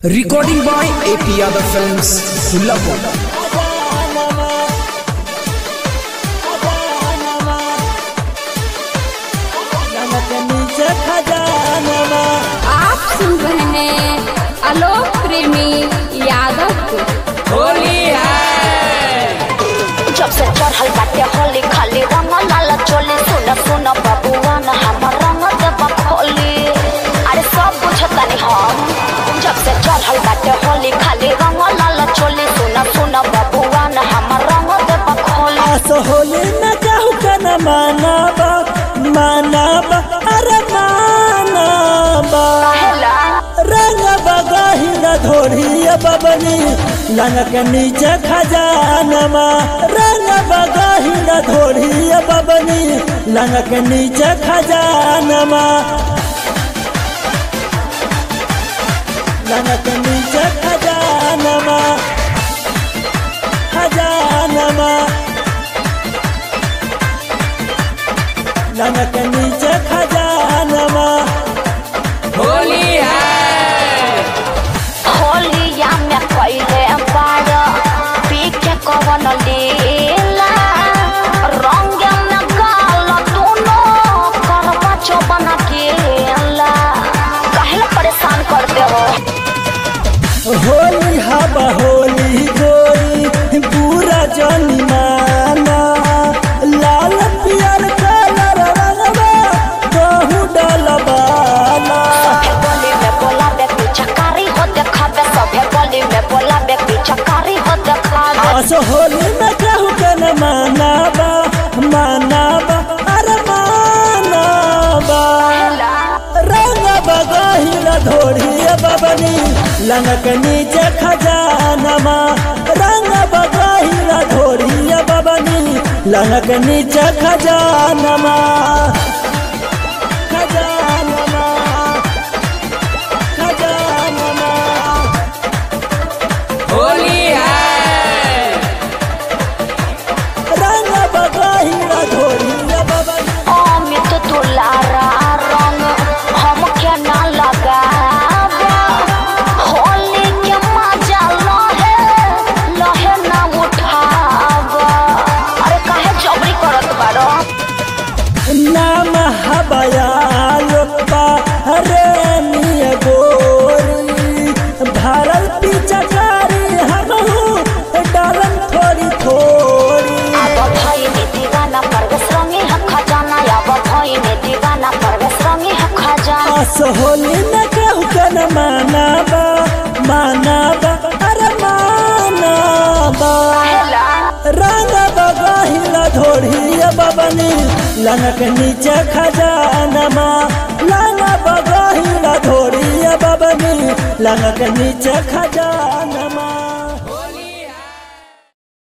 Recording by AP Yadav Films, Sulapur. आप सुन रहे हैं आलोक प्रेमी यादव को। होली है जब से चढ़ल बाटे होली खाली रंग लाल चोली सुन सुन बबुआ न हमर रंग देव खोली अरे सब बुझतनी हम जब से चढ़ल बाटे होली खाली रंग लाल चोली सुन सुन बबुआ न हमर रंग देव खोली आस होली न कहू के न मानाबा अरे मानाबा पहला रंग बगाही न धोरी बबनी लंग के नीचे खजानमा रंग बगाही न धोरी बबनी लंग के नीचे खजानमा लंग के नीचे खजानमा लंग के नीचे खजानमा होली है होलिया में पहले बार पी के कवन लीला रंग में गाल दोनों करवा चौबन केला काहे परेशान करते हो होली हवा होली गोरी पूरा जनिमाना लाल पियर कलर रंगवा कहू डलबाना सभे गली में बोला बेटी चकारी हो देखाबे सभे गली में बोला बेटी चकारी हो देखाबे आस होली में कहू के न मानाबा अरे मानाबा रंग बगाही न धोरी बबनी लंग के नीचे खजानमा रंग बगाही न धोरी बबनी लंग के नीचे खजानमा होली है रंग बगाही न धोरी बबनी अमित दुलारा रंग हम के ना लगाबा होली के मजा लहे ना उठाबा अरे काहे जबरी करत बारो नाम हबयालोपा रे निय गोरी भारल पिचकारी हमहू डालन थोड़ी अब भई में दीवाना परवेश रंगी है खजाना अब भई में दीवाना परवेश रंगी है खजाना आस होली न कहू के न मानाबा अरे मानाबा पहला रंग बगाही न धोरी बबनी लंग के नीचे खजानमा लंग बगाही न धोरी बबनी लंग के नीचे खजाना